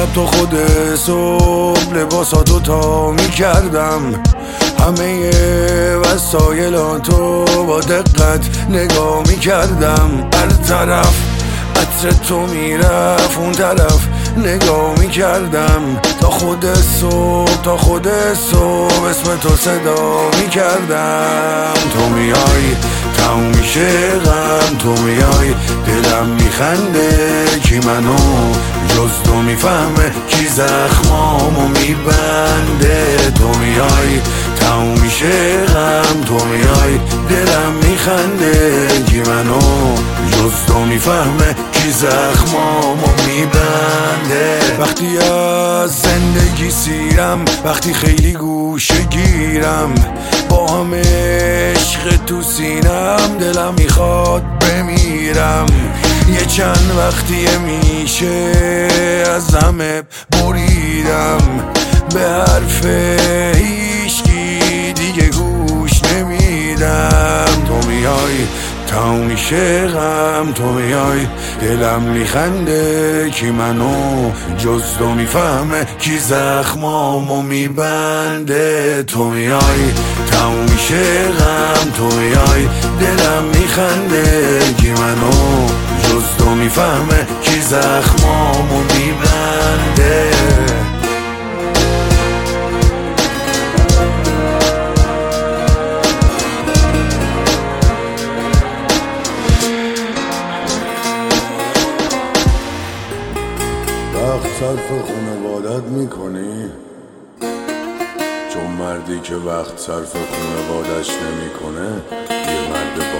تو خود صبح لباساتو تا میکردم، همه وسایلاتو با دقت نگاه میکردم. هر طرف عطر تو میرفت، اون طرف نگاه میکردم. تا خود صبح اسم تو صدا میکردم. تو میای تموم میشه غم، تو میای دلم میخنده. کی منو جز تو میفهمه، کی زخمامو میبنده. تو میای تموم میشه غم، تو میای دلم میخنده. کی منو جز تو میفهمه، کی زخمامو میبنده. وقتی از زندگی سیرم، وقتی خیلی گوشه گیرم، با همه عشق تو سینم، دلم میخواد بمیرم. یه چند وقتیه میشه از همه بریدم، به حرف هیچکی دیگه گوش نمیدم. تو میای تموم میشه غم، تو میای دلم میخنده. کی منو جز تو میفهمه، کی زخمامو میبنده. تو میای تموم میشه غم، تو میای دلم میخنده. کی منو جز تو میفهمه، کی زخمامو میبنده. وقت صرف خونوادت میکنی؟ چون مردی که وقت صرف خونوادش نمیکنه یه مرد